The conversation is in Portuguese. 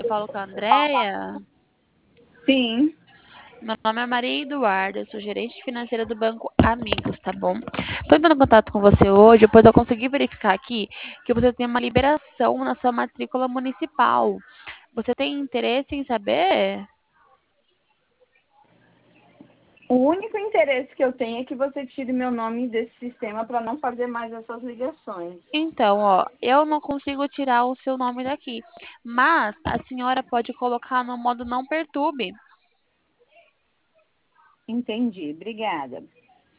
falo com a Andrea? Sim. Meu nome é Maria Eduarda, eu sou gerente financeira do Banco Amigos, tá bom? Tô entrando em contato com você hoje, pois eu consegui verificar aqui que você tem uma liberação na sua matrícula municipal. Você tem interesse em saber? O único interesse que eu tenho é que você tire meu nome desse sistema para não fazer mais essas ligações. Então, ó, eu não consigo tirar o seu nome daqui, mas a senhora pode colocar no modo não perturbe. Entendi. Obrigada.